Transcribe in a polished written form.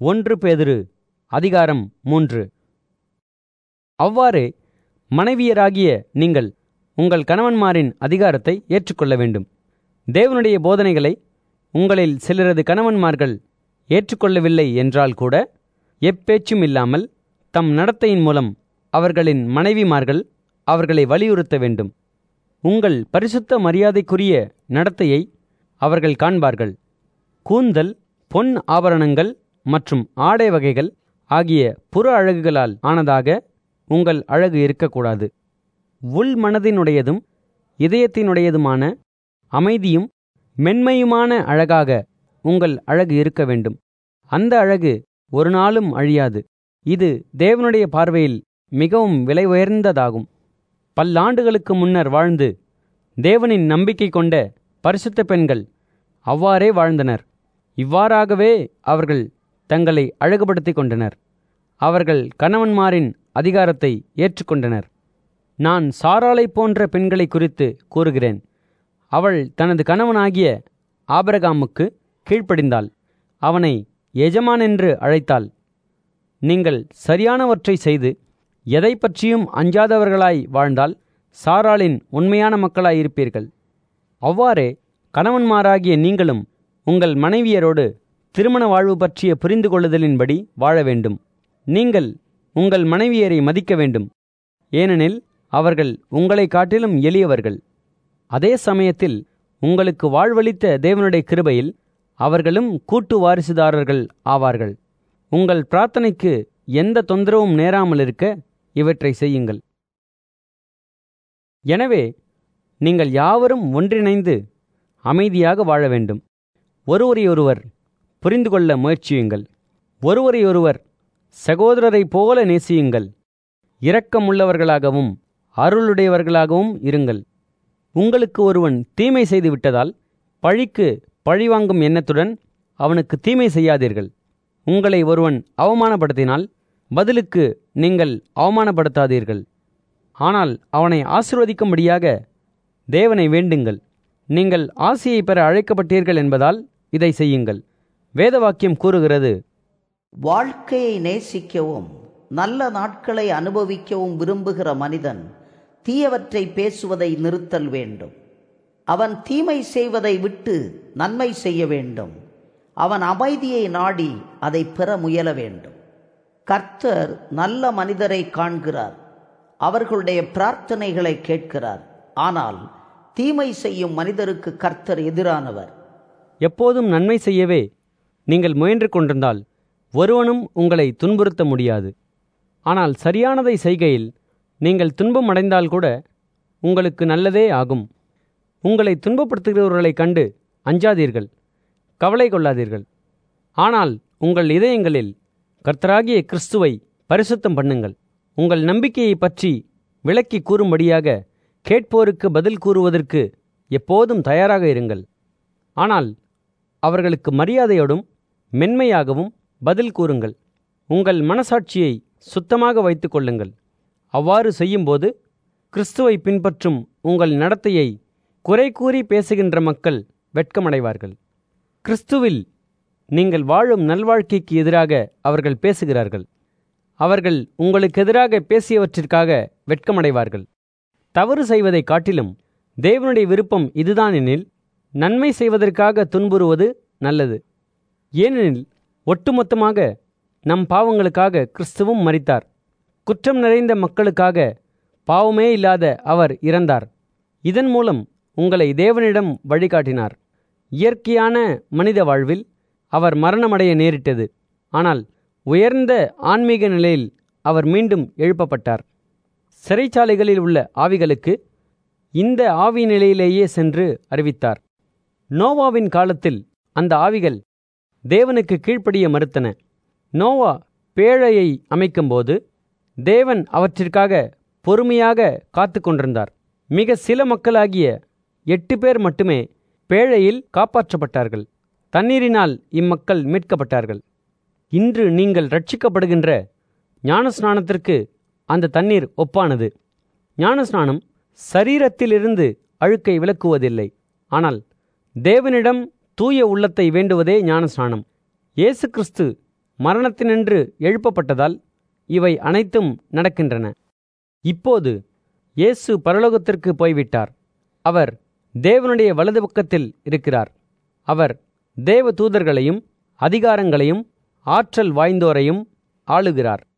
1 பேதுரு அதிகாரம் 3. அவ்வாறே மனைவியராகிய நீங்கள் உங்கள் கணவன்மாரின் அதிகாரத்தை ஏற்றுக்கொள்ள வேண்டும். தேவனுடைய போதனைகளை உங்களில் சிலரது கணவன்மார்கள் ஏற்றுக்கொள்ளவில்லை என்றால் கூட எப்பேச்சும் இல்லாமல் தம் நடத்தையின் மூலம் அவர்களின் மனைவிமார்கள் அவர்களை வலியுறுத்த வேண்டும். உங்கள் பரிசுத்த மரியாதைக்குரிய நடத்தையை அவர்கள் காண்பார்கள். கூந்தல், பொன் ஆபரணங்கள் மற்றும் ஆடை வகைகள் ஆகிய புற அழகுகளால் ஆனதாக உங்கள் அழகு இருக்கக்கூடாது. உள் மனதினுடையதும் இதயத்தினுடையதுமான அமைதியும் மென்மையுமான அழகாக உங்கள் அழகு இருக்க வேண்டும். அந்த அழகு ஒரு நாளும் அழியாது. இது தேவனுடைய பார்வையில் மிகவும் விலை உயர்ந்ததாகும். பல்லாண்டுகளுக்கு முன்னர் வாழ்ந்து தேவனின் நம்பிக்கை கொண்ட பரிசுத்த பெண்கள் அவ்வாறே வாழ்ந்தனர். இவ்வாறாகவே அவர்கள் தங்களை அழகுபடுத்திக் கொண்டனர். அவர்கள் கணவன்மாரின் அதிகாரத்தை ஏற்றுக்கொண்டனர். நான் சாராளை போன்ற பெண்களை குறித்து கூறுகிறேன். அவள் தனது கணவனாகிய ஆபிரகாமுக்கு கீழ்ப்படிந்தாள். அவனை எஜமான் என்று அழைத்தாள். நீங்கள் சரியானவற்றை செய்து எதை பற்றியும் அஞ்சாதவர்களாய் வாழ்ந்தால் சாராளின் உண்மையான மக்களாயிருப்பீர்கள். அவ்வாறே கணவன்மாராகிய நீங்களும் உங்கள் மனைவியரோடு திருமண வாழ்வு பற்றிய புரிந்து கொள்ளுதலின்படி வாழ வேண்டும். நீங்கள் உங்கள் மனைவியரை மதிக்க வேண்டும். ஏனெனில் அவர்கள் உங்களை காட்டிலும் எளியவர்கள். அதே சமயத்தில் உங்களுக்கு வாழ்வளித்த தேவனுடைய கிருபையில் அவர்களும் கூட்டு வாரிசுதாரர்கள் ஆவார்கள். உங்கள் பிரார்த்தனைக்கு எந்த தொந்தரவும் நேராமல் இருக்க இவற்றை செய்யுங்கள். எனவே நீங்கள் யாவரும் ஒன்றிணைந்து அமைதியாக வாழ வேண்டும். ஒருவரையொருவர் புரிந்து கொள்ள முயற்சியுங்கள். ஒருவரையொருவர் சகோதரரைப் போல நேசியுங்கள். இரக்கமுள்ளவர்களாகவும் அருளுடையவர்களாகவும் இருங்கள். உங்களுக்கு ஒருவன் தீமை செய்து விட்டதால் பழிக்கு பழிவாங்கும் எண்ணத்துடன் அவனுக்கு தீமை செய்யாதீர்கள். உங்களை ஒருவன் அவமானப்படுத்தினால் பதிலுக்கு நீங்கள் அவமானப்படுத்தாதீர்கள். ஆனால் அவனை ஆசீர்வதிக்கும்படியாக தேவனை வேண்டுங்கள். நீங்கள் ஆசியை பெற அழைக்கப்பட்டீர்கள் என்பதால் இதை செய்யுங்கள். வேதவாக்கியம் கூறுகிறது, வாழ்க்கையை நேசிக்கவும் நல்ல நாட்களை அனுபவிக்கவும் விரும்புகிற மனிதன் தீயவற்றை பேசுவதை நிறுத்தல் வேண்டும். அவன் தீமை செய்வதை விட்டு நன்மை செய்ய வேண்டும். அவன் அமைதியை நாடி அதை பெற முயல வேண்டும். கர்த்தர் நல்ல மனிதரை காண்கிறார், அவர்களுடைய பிரார்த்தனைகளை கேட்கிறார். ஆனால் தீமை செய்யும் மனிதருக்கு கர்த்தர் எதிரானவர். எப்போதும் நன்மை செய்யவே நீங்கள் முயன்று கொண்டிருந்தால் ஒருவனும் உங்களை துன்புறுத்த முடியாது. ஆனால் சரியானதை செய்கையில் நீங்கள் துன்பம் அடைந்தால் கூட உங்களுக்கு நல்லதே ஆகும். உங்களை துன்பப்படுத்துகிறவர்களைக் கண்டு அஞ்சாதீர்கள், கவலை கொள்ளாதீர்கள். ஆனால் உங்கள் இதயங்களில் கர்த்தராகிய கிறிஸ்துவை பரிசுத்தம் பண்ணுங்கள். உங்கள் நம்பிக்கையை பற்றி விளக்கி கூறும்படியாக கேட்போருக்கு பதில் கூறுவதற்கு எப்போதும் தயாராக இருங்கள். ஆனால் அவர்களுக்கு மரியாதையோடும் மென்மையாகவும் பதில் கூறுங்கள். உங்கள் மனசாட்சியை சுத்தமாக வைத்துக் கொள்ளுங்கள். அவ்வாறு செய்யும்போது கிறிஸ்துவை பின்பற்றும் உங்கள் நடத்தையை குறை கூறி பேசுகின்ற மக்கள் வெட்கமடைவார்கள். கிறிஸ்துவில் நீங்கள் வாழும் நல்வாழ்க்கைக்கு எதிராக அவர்கள் பேசுகிறார்கள். அவர்கள் உங்களுக்கு எதிராக பேசியவற்றிற்காக வெட்கமடைவார்கள். தவறு செய்வதை காட்டிலும் தேவனுடைய விருப்பம் இதுதான் எனில் நன்மை செய்வதற்காக துன்புறுவது நல்லது. ஏனெனில் ஒட்டுமொத்தமாக நம் பாவங்களுக்காக கிறிஸ்துவும் மரித்தார். குற்றம் நிறைந்த மக்களுக்காக பாவமே இல்லாத அவர் இறந்தார். இதன் மூலம் உங்களை தேவனிடம் வழிகாட்டினார். இயற்கையான மனித வாழ்வில் அவர் மரணமடைய நேரிட்டது. ஆனால் உயர்ந்த ஆன்மீக நிலையில் அவர் மீண்டும் எழுப்பப்பட்டார். சிறைச்சாலைகளில் உள்ள ஆவிகளுக்கு இந்த ஆவி நிலையிலேயே சென்று அறிவித்தார். நோவாவின் காலத்தில் அந்த ஆவிகள் தேவனுக்கு கீழ்ப்படிய மறுத்தன. நோவா பேழையை அமைக்கும்போது தேவன் அவற்றிற்காக பொறுமையாக காத்து கொண்டிருந்தார். மிக சில மக்களாகிய 8 பேர் மட்டுமே பேழையில் காப்பாற்றப்பட்டார்கள். தண்ணீரினால் இம்மக்கள் மீட்கப்பட்டார்கள். இன்று நீங்கள் ரட்சிக்கப்படுகின்ற ஞானஸ்நானத்திற்கு அந்த தண்ணீர் ஒப்பானது. ஞானஸ்நானம் சரீரத்திலிருந்து அழுக்கை விலக்குவதில்லை. ஆனால் தேவனிடம் தூய உள்ளத்தை வேண்டுவதே ஞானஸ்நானம். இயேசு கிறிஸ்து மரணத்தினின்று எழுப்பப்பட்டதால் இவை அனைத்தும் நடக்கின்றன. இப்போது இயேசு பரலோகத்திற்கு போய்விட்டார். அவர் தேவனுடைய வலது பக்கத்தில் இருக்கிறார். அவர் தேவ தூதர்களையும் அதிகாரங்களையும் ஆற்றல் வாய்ந்தோரையும் ஆளுகிறார்.